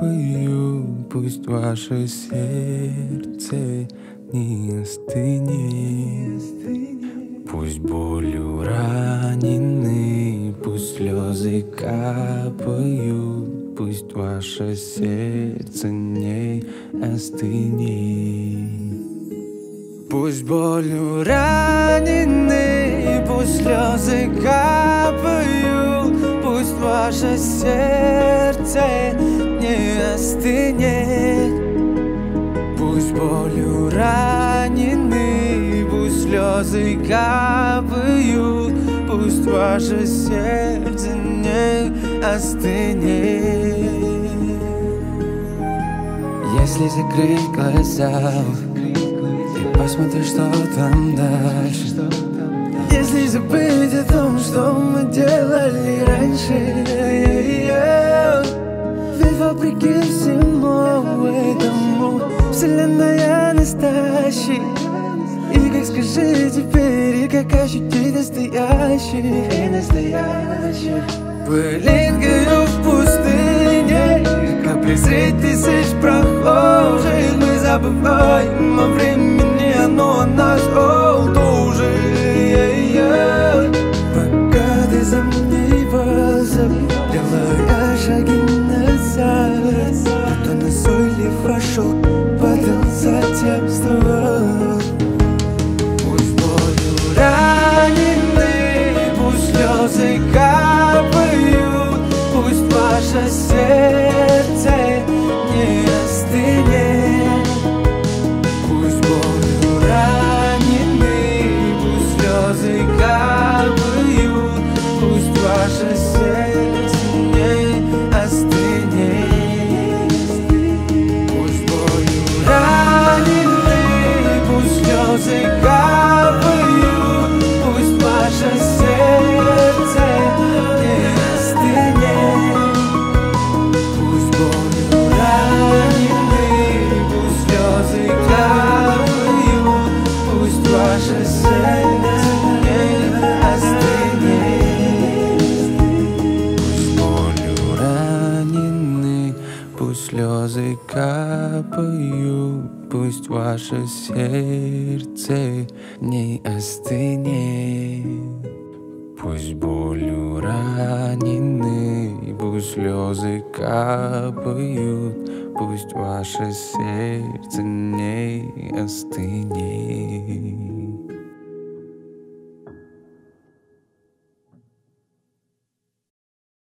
капаю, пусть ваше сердце не остынет. Пусть болью ранены, пусть слезы капают, пусть ваше сердце не остынет. Пусть болью ранены, пусть слезы капают, пусть ваше сердце не остынет. Пусть болью ранены, пусть слезы капают, пусть ваше сердце не остынет. Если закрыть глаза и посмотри, что там дальше, если забыть о том, что мы делали раньше, ведь вопреки всему этому вселенная настоящая. И как скажи теперь, и как ощутить настоящий? Пылинкою в пустыне, капли среди тысяч прохожих, мы забываем о времени, оно нас тоже. Пока ты сомневался, делая шаги назад, кто назойливо шел, падал, затем вставал. Пусть болью ранены, пусть слезы капают, пусть ваше сердце не остынет. Пусть болью ранены, пусть слезы капают, пусть ваше сердце не остынет. Пусть болью ранены, пусть слезы капают, пусть ваше сердце не остынет. Пусть болью ранены, пусть слезы капают, пусть ваше сердце не остынет. Пусть болью ранены, пусть слезы капают, пусть ваше сердце не остынет. Пусть болью ранены, пусть слезы капают, пусть ваше сердце не остынет.